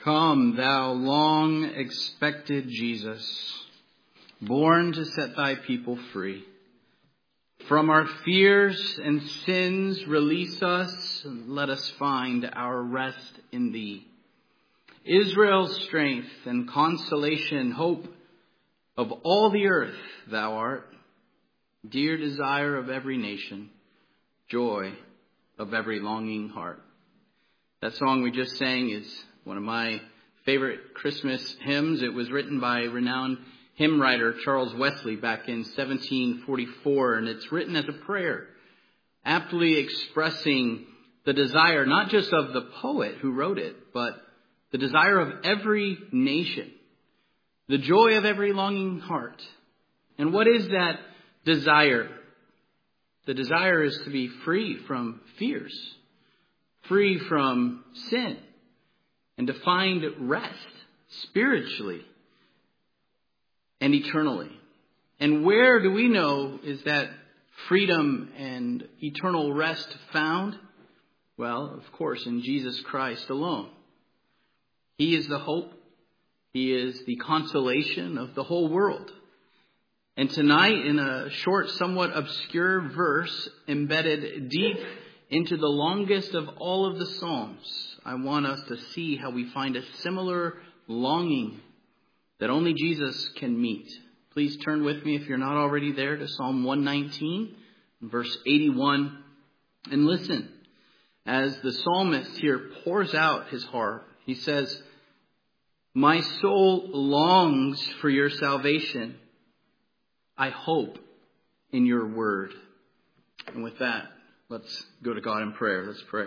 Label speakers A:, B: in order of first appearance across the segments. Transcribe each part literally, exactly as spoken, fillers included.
A: Come, thou long expected Jesus, born to set thy people free. From our fears and sins release us, and let us find our rest in thee. Israel's strength and consolation, hope of all the earth thou art, dear desire of every nation, joy of every longing heart. That song we just sang is one of my favorite Christmas hymns. It was written by renowned hymn writer Charles Wesley back in seventeen forty-four, and it's written as a prayer, aptly expressing the desire not just of the poet who wrote it, but the desire of every nation, the joy of every longing heart. And what is that desire? The desire is to be free from fears, free from sin, and to find rest spiritually and eternally. And where do we know is that freedom and eternal rest found? Well, of course, in Jesus Christ alone. He is the hope. He is the consolation of the whole world. And tonight, in a short, somewhat obscure verse embedded deep into the longest of all of the Psalms, I want us to see how we find a similar longing that only Jesus can meet. Please turn with me, if you're not already there, to Psalm one nineteen, verse eighty-one, and listen as the psalmist here pours out his heart. He says, "My soul longs for your salvation. I hope in your word." And with that, let's go to God in prayer. Let's pray.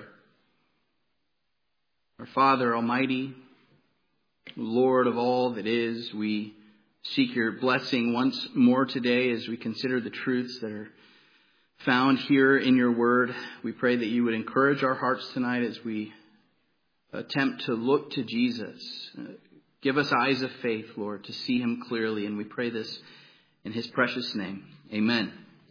A: Our Father Almighty, Lord of all that is, we seek your blessing once more today as we consider the truths that are found here in your word. We pray that you would encourage our hearts tonight as we attempt to look to Jesus. Give us eyes of faith, Lord, to see him clearly. And we pray this in his precious name. Amen.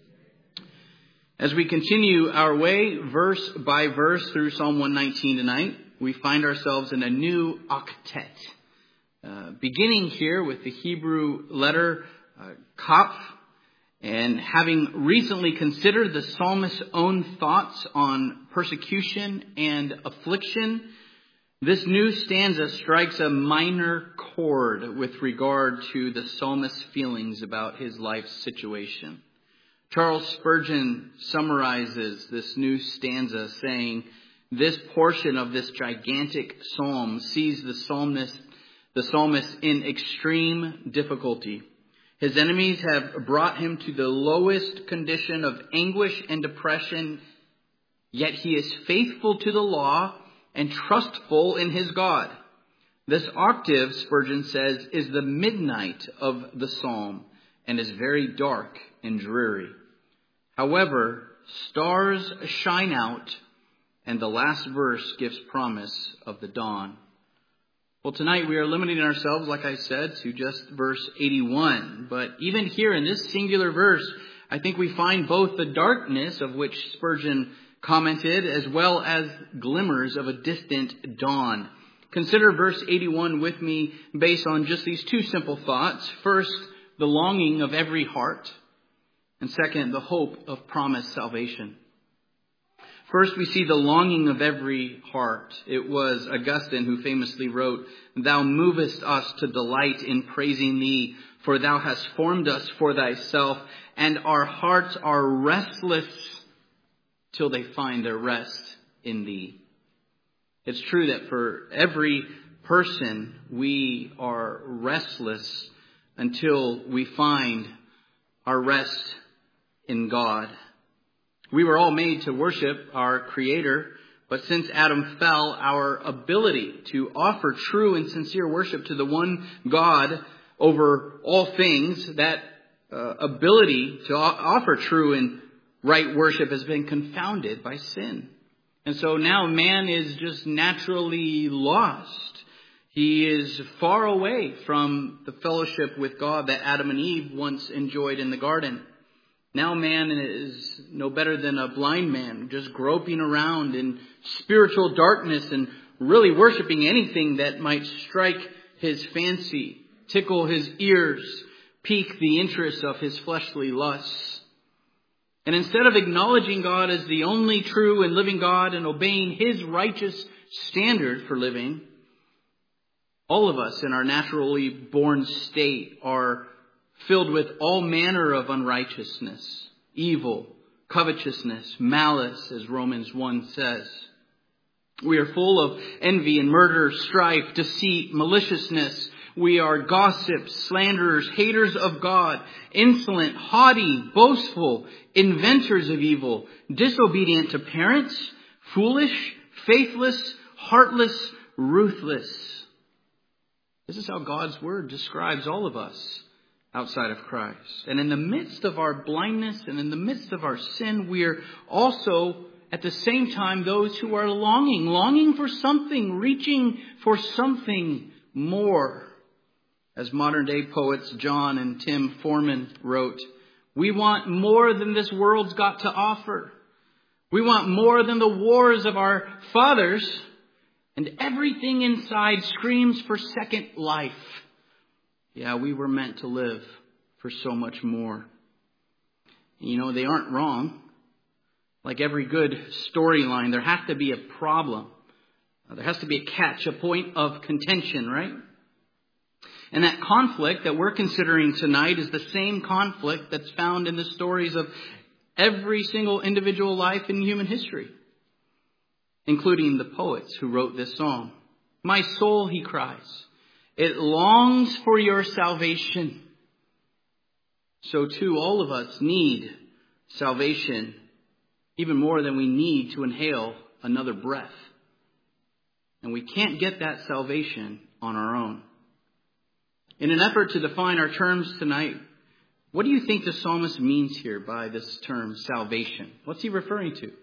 A: As we continue our way, verse by verse, through Psalm one nineteen tonight, we find ourselves in a new octet. Uh, beginning here with the Hebrew letter uh, Kaf, and having recently considered the psalmist's own thoughts on persecution and affliction, this new stanza strikes a minor chord with regard to the psalmist's feelings about his life situation. Charles Spurgeon summarizes this new stanza saying, "This portion of this gigantic psalm sees the psalmist, the psalmist in extreme difficulty. His enemies have brought him to the lowest condition of anguish and depression, yet he is faithful to the law and trustful in his God. This octave," Spurgeon says, "is the midnight of the psalm and is very dark and dreary. However, stars shine out, and the last verse gives promise of the dawn." Well, tonight we are limiting ourselves, like I said, to just verse eighty-one. But even here in this singular verse, I think we find both the darkness of which Spurgeon commented, as well as glimmers of a distant dawn. Consider verse eighty-one with me based on just these two simple thoughts. First, the longing of every heart. And second, the hope of promised salvation. First, we see the longing of every heart. It was Augustine who famously wrote, "Thou movest us to delight in praising thee, for thou hast formed us for thyself, and our hearts are restless till they find their rest in thee." It's true that for every person, we are restless until we find our rest in God. We were all made to worship our Creator, but since Adam fell, our ability to offer true and sincere worship to the one God over all things, that uh, ability to offer true and right worship has been confounded by sin. And so now man is just naturally lost. He is far away from the fellowship with God that Adam and Eve once enjoyed in the garden. Now man is no better than a blind man, just groping around in spiritual darkness and really worshiping anything that might strike his fancy, tickle his ears, pique the interest of his fleshly lusts. And instead of acknowledging God as the only true and living God and obeying his righteous standard for living, all of us in our naturally born state are filled with all manner of unrighteousness, evil, covetousness, malice, as Romans one says. We are full of envy and murder, strife, deceit, maliciousness. We are gossips, slanderers, haters of God, insolent, haughty, boastful, inventors of evil, disobedient to parents, foolish, faithless, heartless, ruthless. This is how God's word describes all of us outside of Christ. And in the midst of our blindness and in the midst of our sin, we are also at the same time those who are longing, longing for something, reaching for something more. As modern day poets John and Tim Foreman wrote, we want more than this world's got to offer. We want more than the wars of our fathers. And everything inside screams for second life. Yeah, we were meant to live for so much more. You know, they aren't wrong. Like every good storyline, there has to be a problem. There has to be a catch, a point of contention, right? And that conflict that we're considering tonight is the same conflict that's found in the stories of every single individual life in human history, including the poets who wrote this song. My soul, he cries, it longs for your salvation. So too, all of us need salvation even more than we need to inhale another breath. And we can't get that salvation on our own. In an effort to define our terms tonight, what do you think the psalmist means here by this term salvation? What's he referring to?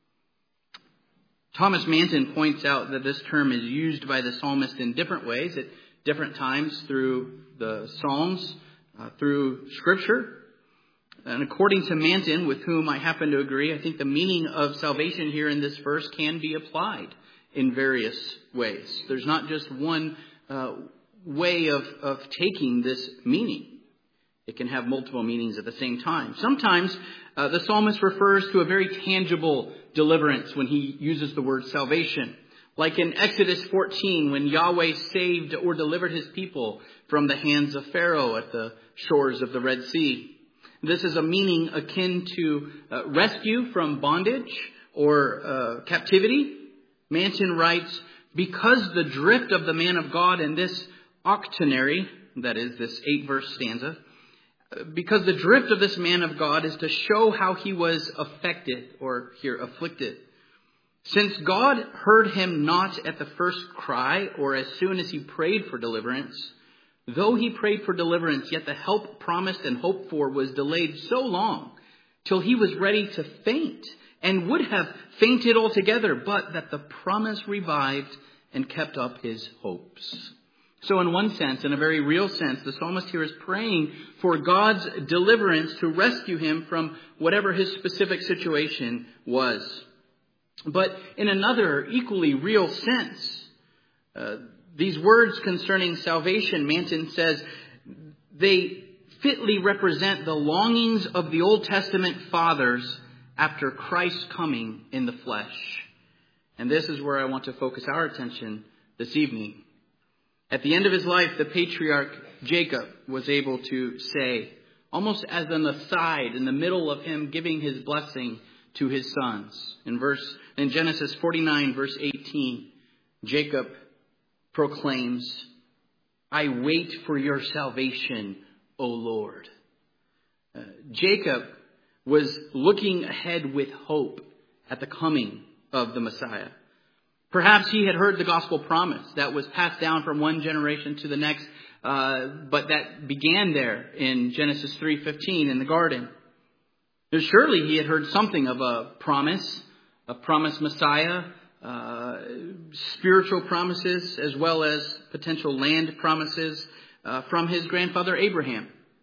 A: Thomas Manton points out that this term is used by the psalmist in different ways at different times through the Psalms, uh, through Scripture. And according to Manton, with whom I happen to agree, I think the meaning of salvation here in this verse can be applied in various ways. There's not just one uh, way of, of taking this meaning. It can have multiple meanings at the same time. Sometimes uh, the psalmist refers to a very tangible deliverance when he uses the word salvation. Like in Exodus fourteen, when Yahweh saved or delivered his people from the hands of Pharaoh at the shores of the Red Sea. This is a meaning akin to uh, rescue from bondage or uh, captivity. Manton writes, because the drift of the man of God in this octonary, that is this eight verse stanza, because the drift of this man of God is to show how he was affected, or here afflicted. Since God heard him not at the first cry, or as soon as he prayed for deliverance, though he prayed for deliverance, yet the help promised and hoped for was delayed so long, till he was ready to faint, and would have fainted altogether, but that the promise revived and kept up his hopes. So in one sense, in a very real sense, the psalmist here is praying for God's deliverance to rescue him from whatever his specific situation was. But in another equally real sense, uh, these words concerning salvation, Manton says, they fitly represent the longings of the Old Testament fathers after Christ's coming in the flesh. And this is where I want to focus our attention this evening. At the end of his life, the patriarch Jacob was able to say, almost as an aside in the middle of him giving his blessing to his sons. In verse in Genesis forty-nine, verse eighteen, Jacob proclaims, I wait for your salvation, O Lord. Uh, Jacob was looking ahead with hope at the coming of the Messiah. Perhaps he had heard the gospel promise that was passed down from one generation to the next, uh, but that began there in Genesis three fifteen in the garden. Surely he had heard something of a promise, a promised Messiah, uh, spiritual promises, as well as potential land promises uh, from his grandfather Abraham,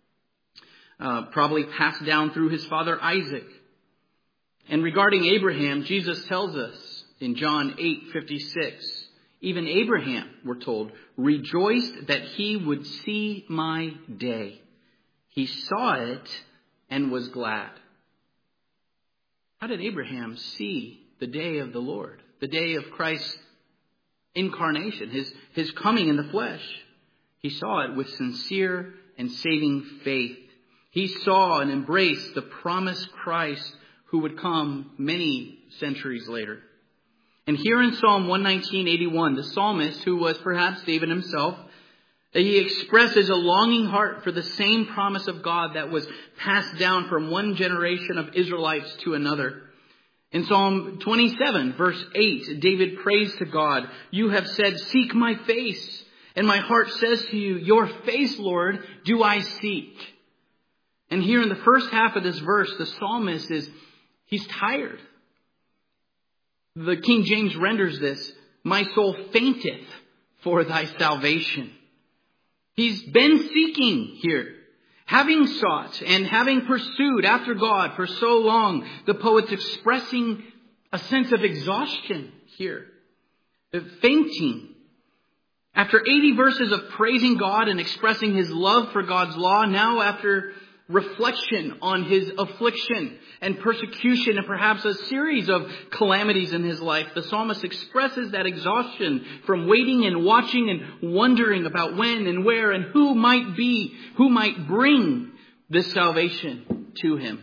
A: uh, probably passed down through his father Isaac. And regarding Abraham, Jesus tells us in John eight fifty-six, Even Abraham, we're told, rejoiced that he would see my day. He saw it and was glad. How did Abraham see the day of the Lord? The day of Christ's incarnation, his, his coming in the flesh. He saw it with sincere and saving faith. He saw and embraced the promised Christ who would come many centuries later. And here in Psalm one nineteen, eighty-one, the psalmist, who was perhaps David himself, he expresses a longing heart for the same promise of God that was passed down from one generation of Israelites to another. In Psalm twenty-seven, verse eight, David prays to God, "You have said, 'Seek my face.' And my heart says to you, 'Your face, Lord, do I seek.'" And here in the first half of this verse, the psalmist is, he's tired. The King James renders this, "My soul fainteth for thy salvation." He's been seeking here. Having sought and having pursued after God for so long, the poet's expressing a sense of exhaustion here. Of fainting. After eighty verses of praising God and expressing his love for God's law, now after reflection on his affliction and persecution and perhaps a series of calamities in his life, the psalmist expresses that exhaustion from waiting and watching and wondering about when and where and who might be, who might bring this salvation to him.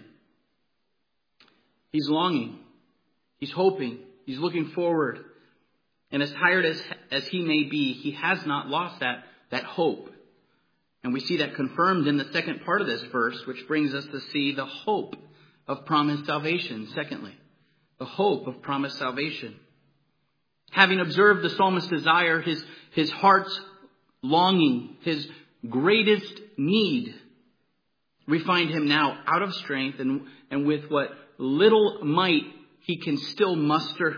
A: He's longing. He's hoping. He's looking forward. And as tired as, as he may be, he has not lost that, that hope. And we see that confirmed in the second part of this verse, which brings us to see the hope of promised salvation. Secondly, the hope of promised salvation. Having observed the psalmist's desire, his, his heart's longing, his greatest need, we find him now out of strength and, and with what little might he can still muster.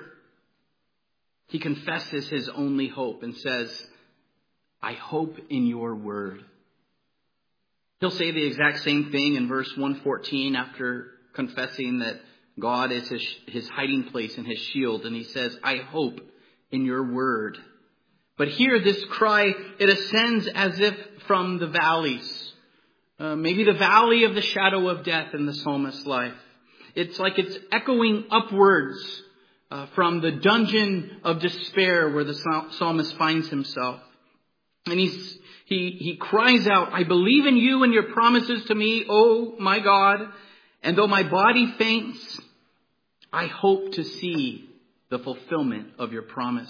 A: He confesses his only hope and says, "I hope in your word." He'll say the exact same thing in verse one fourteen after confessing that God is his, his hiding place and his shield. And he says, "I hope in your word." But here this cry, it ascends as if from the valleys. Uh, maybe the valley of the shadow of death in the psalmist's life. It's like it's echoing upwards uh, from the dungeon of despair where the psalmist finds himself. And he's He, he cries out, "I believe in you and your promises to me, oh my God. And though my body faints, I hope to see the fulfillment of your promise."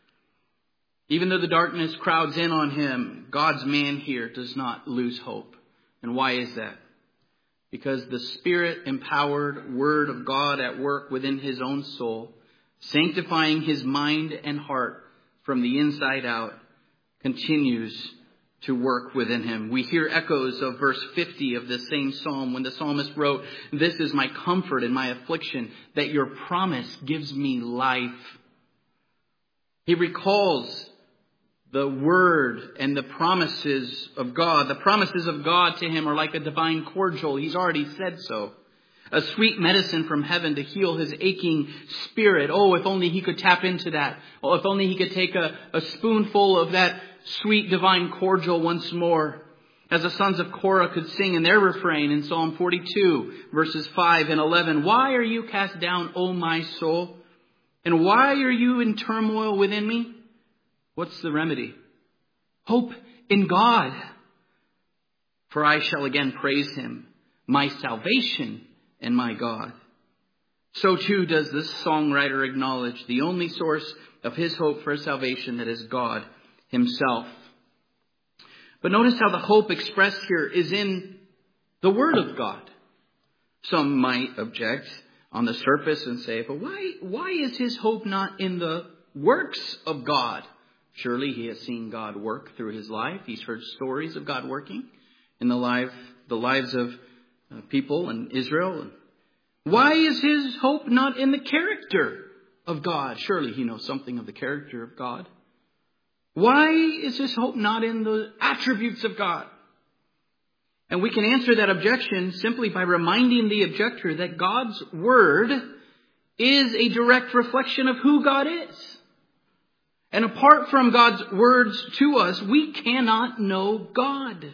A: Even though the darkness crowds in on him, God's man here does not lose hope. And why is that? Because the Spirit-empowered Word of God at work within his own soul, sanctifying his mind and heart from the inside out, continues to work within him. We hear echoes of verse fifty of this same psalm when the psalmist wrote, "This is my comfort in my affliction, that your promise gives me life." He recalls the word and the promises of God. The promises of God to him are like a divine cordial. He's already said so. A sweet medicine from heaven to heal his aching spirit. Oh, if only he could tap into that. Oh, if only he could take a, a spoonful of that sweet divine cordial once more. As the sons of Korah could sing in their refrain in Psalm forty-two, verses five and eleven. "Why are you cast down, O my soul? And why are you in turmoil within me?" What's the remedy? Hope in God. "For I shall again praise him, my salvation and my God." So too does this songwriter acknowledge the only source of his hope for salvation, that is God himself. But notice how the hope expressed here is in the Word of God. Some might object on the surface and say, but why, why is his hope not in the works of God? Surely he has seen God work through his life. He's heard stories of God working in the life, the lives of uh, people in Israel. Why is his hope not in the character of God? Surely he knows something of the character of God. Why is his hope not in the attributes of God? And we can answer that objection simply by reminding the objector that God's word is a direct reflection of who God is. And apart from God's words to us, we cannot know God.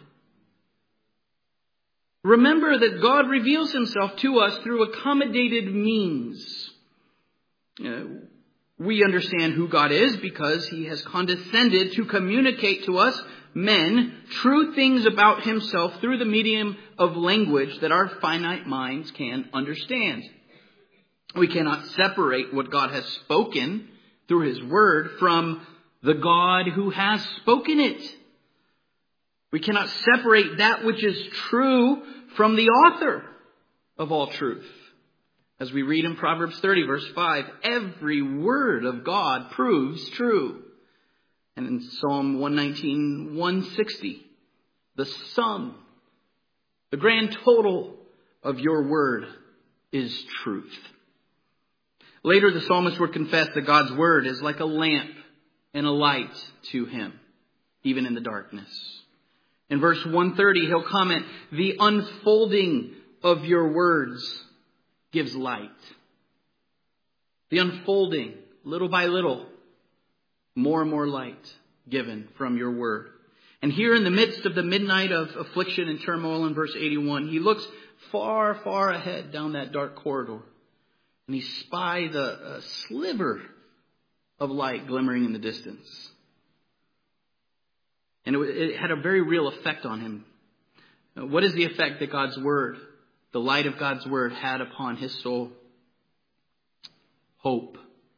A: Remember that God reveals himself to us through accommodated means. Uh, we understand who God is because he has condescended to communicate to us, men, true things about himself through the medium of language that our finite minds can understand. We cannot separate what God has spoken through his word from the God who has spoken it. We cannot separate that which is true from the author of all truth. As we read in Proverbs thirty, verse five, every word of God proves true. And in Psalm one nineteen, one sixty, the sum, the grand total of your word is truth. Later, the psalmist would confess that God's word is like a lamp and a light to him, even in the darkness. In verse one thirty, he'll comment, the unfolding of your words gives light. The unfolding, little by little, more and more light given from your word. And here in the midst of the midnight of affliction and turmoil in verse eighty-one, he looks far, far ahead down that dark corridor. And he spies a, a sliver of light glimmering in the distance. And it, it had a very real effect on him. What is the effect that God's word, the light of God's word, had upon his soul? Hope.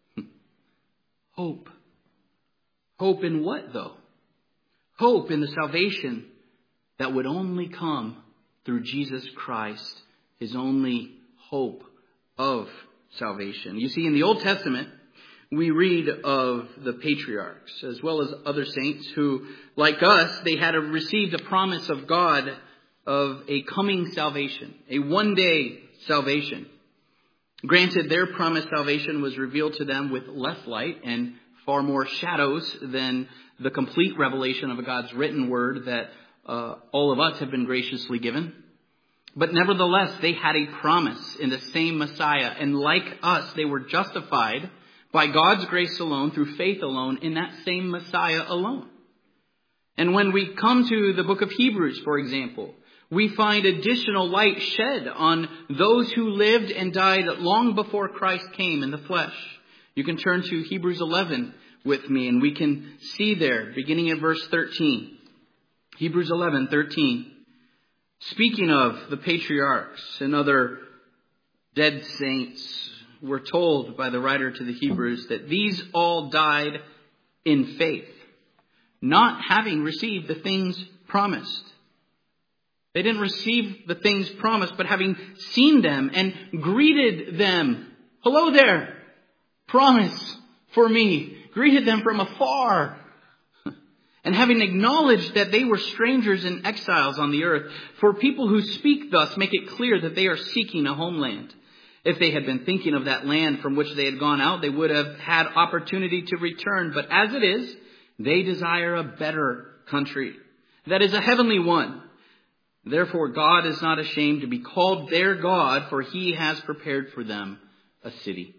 A: Hope. Hope in what, though? Hope in the salvation that would only come through Jesus Christ, his only hope of salvation. You see, in the Old Testament, we read of the patriarchs as well as other saints who, like us, they had received a promise of God of a coming salvation, a one-day salvation. Granted, their promised salvation was revealed to them with less light and far more shadows than the complete revelation of God's written word that uh, all of us have been graciously given. But nevertheless, they had a promise in the same Messiah. And like us, they were justified by God's grace alone, through faith alone, in that same Messiah alone. And when we come to the book of Hebrews, for example, we find additional light shed on those who lived and died long before Christ came in the flesh. You can turn to Hebrews eleven with me, and we can see there, beginning at verse thirteen. Hebrews eleven, thirteen. Speaking of the patriarchs and other dead saints, we're told by the writer to the Hebrews that these all died in faith, not having received the things promised. They didn't receive the things promised, but having seen them and greeted them. Hello there, promise for me. Greeted them from afar. And having acknowledged that they were strangers and exiles on the earth, for people who speak thus make it clear that they are seeking a homeland. If they had been thinking of that land from which they had gone out, they would have had opportunity to return. But as it is, they desire a better country, that is a heavenly one. Therefore, God is not ashamed to be called their God, for he has prepared for them a city.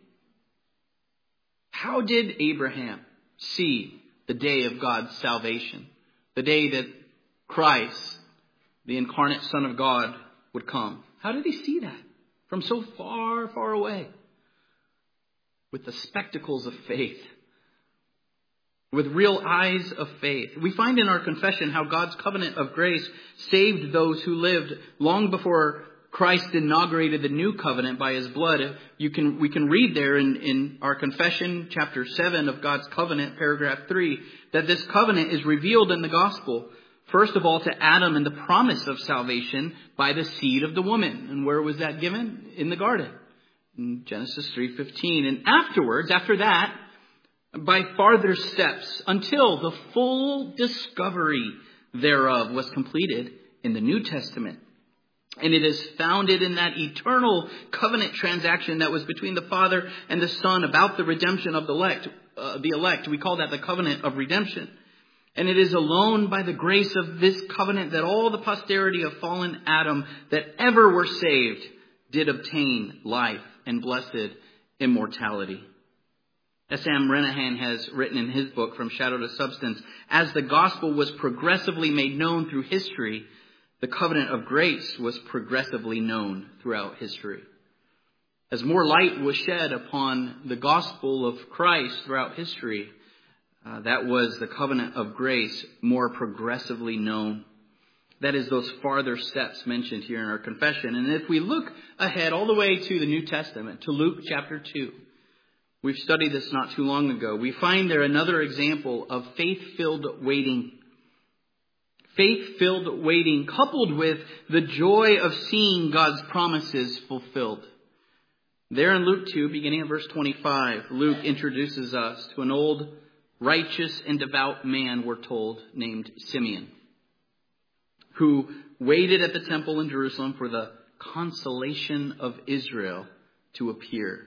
A: How did Abraham see the day of God's salvation? The day that Christ, the incarnate Son of God, would come. How did he see that? From so far, far away. With the spectacles of faith. With real eyes of faith. We find in our confession how God's covenant of grace saved those who lived long before Christ inaugurated the new covenant by his blood. You can, we can read there in, in our confession, chapter seven of God's covenant, paragraph three, that this covenant is revealed in the gospel. First of all, to Adam and the promise of salvation by the seed of the woman. And where was that given? In the garden. In Genesis three fifteen. And afterwards, after that, by farther steps, until the full discovery thereof was completed in the New Testament. And it is founded in that eternal covenant transaction that was between the Father and the Son about the redemption of the elect. Uh, the elect. We call that the covenant of redemption. And it is alone by the grace of this covenant that all the posterity of fallen Adam that ever were saved did obtain life and blessed immortality. As Sam Renahan has written in his book, From Shadow to Substance, as the gospel was progressively made known through history, the covenant of grace was progressively known throughout history. As more light was shed upon the gospel of Christ throughout history, uh, that was the covenant of grace more progressively known. That is those farther steps mentioned here in our confession. And if we look ahead all the way to the New Testament, to Luke chapter two, we've studied this not too long ago, we find there another example of faith-filled waiting. Faith-filled waiting coupled with the joy of seeing God's promises fulfilled. There in Luke two, beginning at verse twenty-five, Luke introduces us to an old, righteous and devout man, we're told, named Simeon, who waited at the temple in Jerusalem for the consolation of Israel to appear.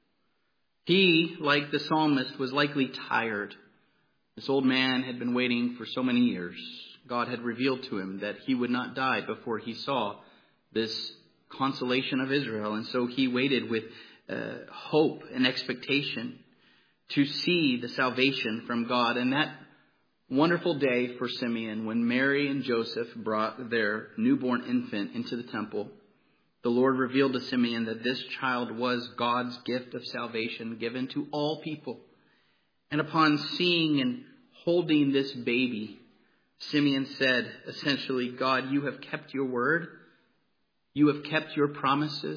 A: He, like the psalmist, was likely tired. This old man had been waiting for so many years. God had revealed to him that he would not die before he saw this consolation of Israel. And so he waited with uh, hope and expectation to see the salvation from God. And that wonderful day for Simeon, when Mary and Joseph brought their newborn infant into the temple, the Lord revealed to Simeon that this child was God's gift of salvation given to all people. And upon seeing and holding this baby, Simeon said, essentially, God, you have kept your word. You have kept your promises.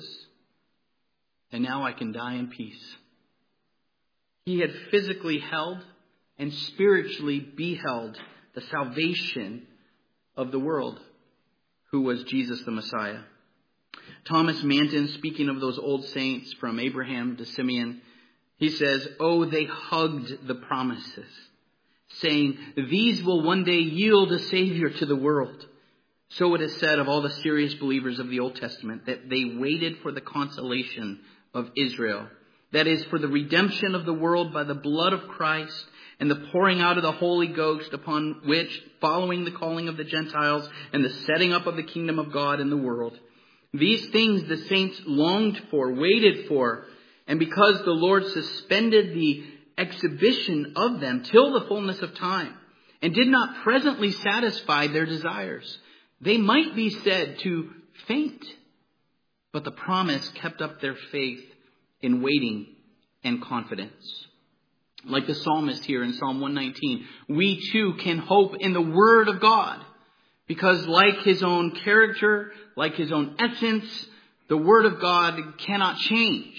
A: And now I can die in peace. He had physically held and spiritually beheld the salvation of the world, who was Jesus the Messiah. Thomas Manton, speaking of those old saints from Abraham to Simeon, he says, oh, they hugged the promises, saying, these will one day yield a Savior to the world. So it is said of all the serious believers of the Old Testament that they waited for the consolation of Israel. That is, for the redemption of the world by the blood of Christ and the pouring out of the Holy Ghost, upon which, following the calling of the Gentiles and the setting up of the kingdom of God in the world, these things the saints longed for, waited for, and because the Lord suspended the exhibition of them till the fullness of time and did not presently satisfy their desires, they might be said to faint. But the promise kept up their faith in waiting and confidence. Like the psalmist here in Psalm one nineteen, we too can hope in the Word of God. Because like his own character, like his own essence, the Word of God cannot change.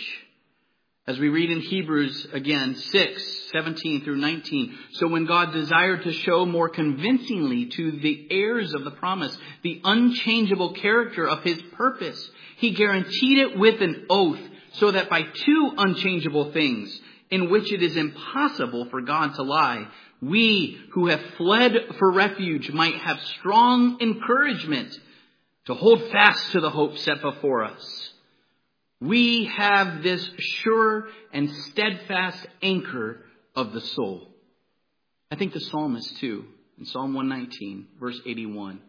A: As we read in Hebrews again, six, seventeen through nineteen. So when God desired to show more convincingly to the heirs of the promise the unchangeable character of his purpose, he guaranteed it with an oath, so that by two unchangeable things, in which it is impossible for God to lie, we who have fled for refuge might have strong encouragement to hold fast to the hope set before us. We have this sure and steadfast anchor of the soul. I think the psalmist too, in Psalm one nineteen, verse eighty-one,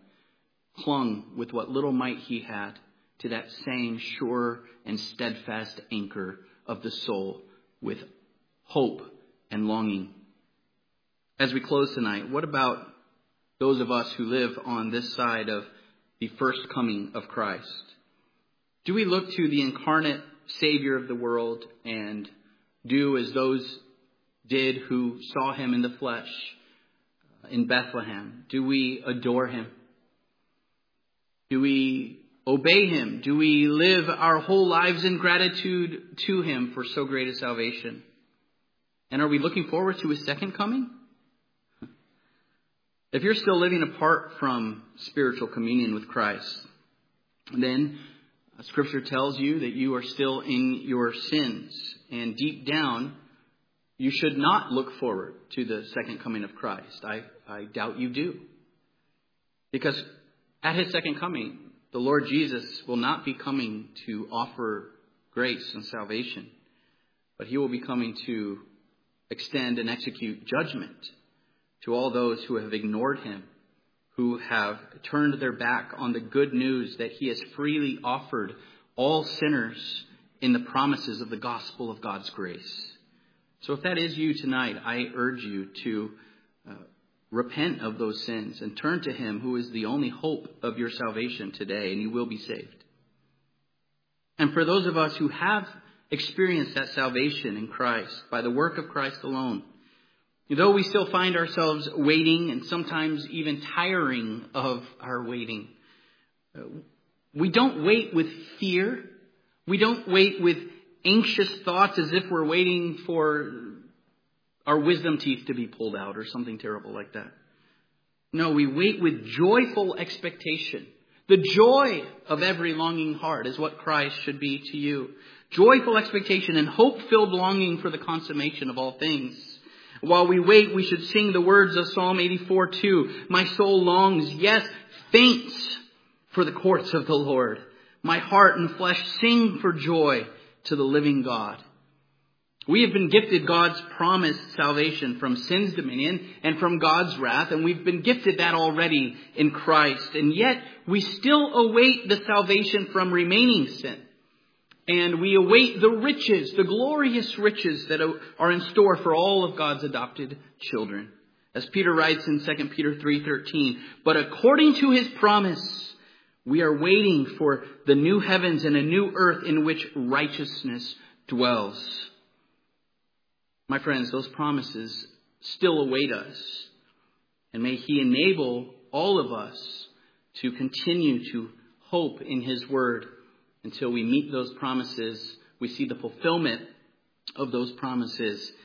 A: clung with what little might he had to that same sure and steadfast anchor of the soul with hope and longing. As we close tonight, what about those of us who live on this side of the first coming of Christ? Do we look to the incarnate Savior of the world and do as those did who saw him in the flesh in Bethlehem? Do we adore him? Do we obey him? Do we live our whole lives in gratitude to him for so great a salvation? And are we looking forward to his second coming? If you're still living apart from spiritual communion with Christ, then Scripture tells you that you are still in your sins. And deep down, you should not look forward to the second coming of Christ. I, I doubt you do. Because at his second coming, the Lord Jesus will not be coming to offer grace and salvation, but he will be coming to extend and execute judgment to all those who have ignored him, who have turned their back on the good news that he has freely offered all sinners in the promises of the gospel of God's grace. So if that is you tonight, I urge you to uh, repent of those sins and turn to Him who is the only hope of your salvation today, and you will be saved. And for those of us who have experienced that salvation in Christ by the work of Christ alone, though we still find ourselves waiting and sometimes even tiring of our waiting, we don't wait with fear. We don't wait with anxious thoughts as if we're waiting for our wisdom teeth to be pulled out or something terrible like that. No, we wait with joyful expectation. The joy of every longing heart is what Christ should be to you. Joyful expectation and hope-filled longing for the consummation of all things. While we wait, we should sing the words of Psalm eighty-four two. My soul longs, yes, faints for the courts of the Lord. My heart and flesh sing for joy to the living God. We have been gifted God's promised salvation from sin's dominion and from God's wrath, and we've been gifted that already in Christ. And yet we still await the salvation from remaining sin. And we await the riches, the glorious riches that are in store for all of God's adopted children. As Peter writes in Second Peter three thirteen, but according to His promise, we are waiting for the new heavens and a new earth in which righteousness dwells. My friends, those promises still await us. And may He enable all of us to continue to hope in His word until we meet those promises. We see the fulfillment of those promises